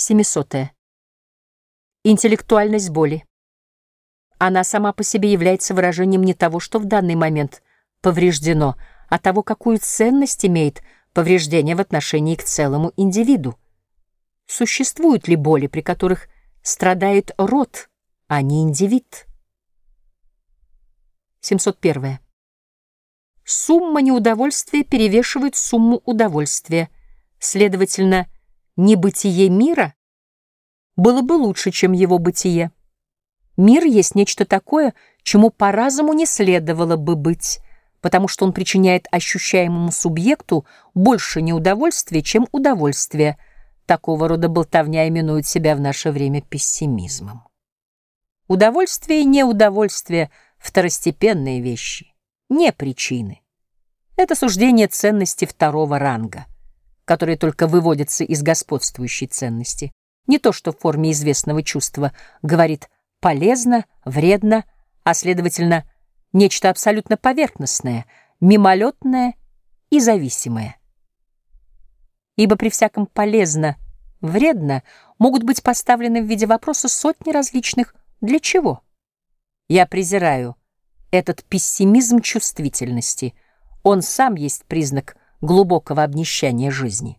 700. Интеллектуальность боли. Она сама по себе является выражением не того, что в данный момент повреждено, а того, какую ценность имеет повреждение в отношении к целому индивиду. Существуют ли боли, при которых страдает род, а не индивид? 701. Сумма неудовольствия перевешивает сумму удовольствия. Следовательно, небытие мира было бы лучше, чем его бытие. Мир есть нечто такое, чему по разуму не следовало бы быть, потому что он причиняет ощущаемому субъекту больше неудовольствия, чем удовольствия. Такого рода болтовня именует себя в наше время пессимизмом. Удовольствие и неудовольствие — второстепенные вещи, не причины. Это суждение ценности второго ранга, которые только выводятся из господствующей ценности. Не то, что в форме известного чувства говорит полезно, вредно, а, следовательно, нечто абсолютно поверхностное, мимолетное и зависимое. Ибо при всяком полезно, вредно могут быть поставлены в виде вопроса сотни различных «для чего?». Я презираю этот пессимизм чувствительности. Он сам есть признак глубокого обнищания жизни.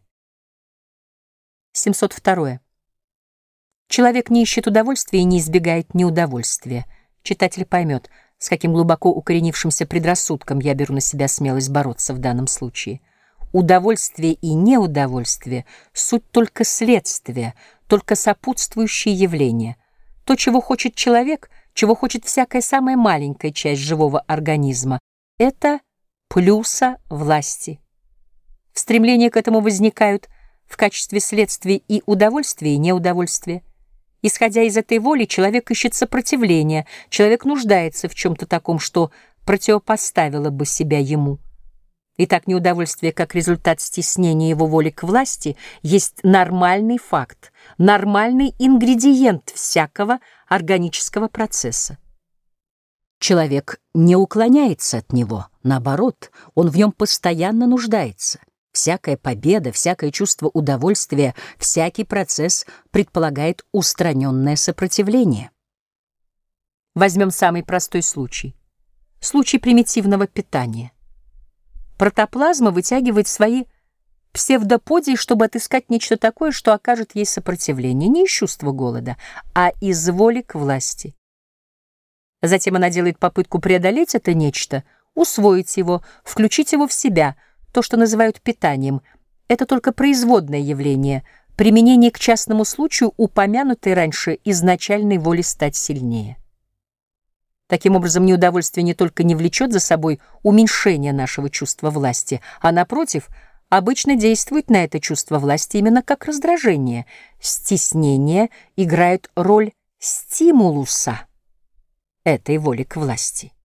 702. Человек не ищет удовольствия и не избегает неудовольствия. Читатель поймет, с каким глубоко укоренившимся предрассудком я беру на себя смелость бороться в данном случае. Удовольствие и неудовольствие — суть только следствия, только сопутствующие явления. То, чего хочет человек, чего хочет всякая самая маленькая часть живого организма, это плюса власти. В стремлении к этому возникают в качестве следствия и удовольствие, и неудовольствие. Исходя из этой воли, человек ищет сопротивления, человек нуждается в чем-то таком, что противопоставило бы себя ему. Итак, неудовольствие как результат стеснения его воли к власти есть нормальный факт, нормальный ингредиент всякого органического процесса. Человек не уклоняется от него, наоборот, он в нем постоянно нуждается. Всякая победа, всякое чувство удовольствия, всякий процесс предполагает устраненное сопротивление. Возьмем самый простой случай. Случай примитивного питания. Протоплазма вытягивает свои псевдоподии, чтобы отыскать нечто такое, что окажет ей сопротивление, не из чувства голода, а из воли к власти. Затем она делает попытку преодолеть это нечто, усвоить его, включить его в себя. То, что называют питанием, это только производное явление, применение к частному случаю упомянутой раньше изначальной воли стать сильнее. Таким образом, неудовольствие не только не влечет за собой уменьшение нашего чувства власти, а, напротив, обычно действует на это чувство власти именно как раздражение. Стеснение играет роль стимулуса этой воли к власти.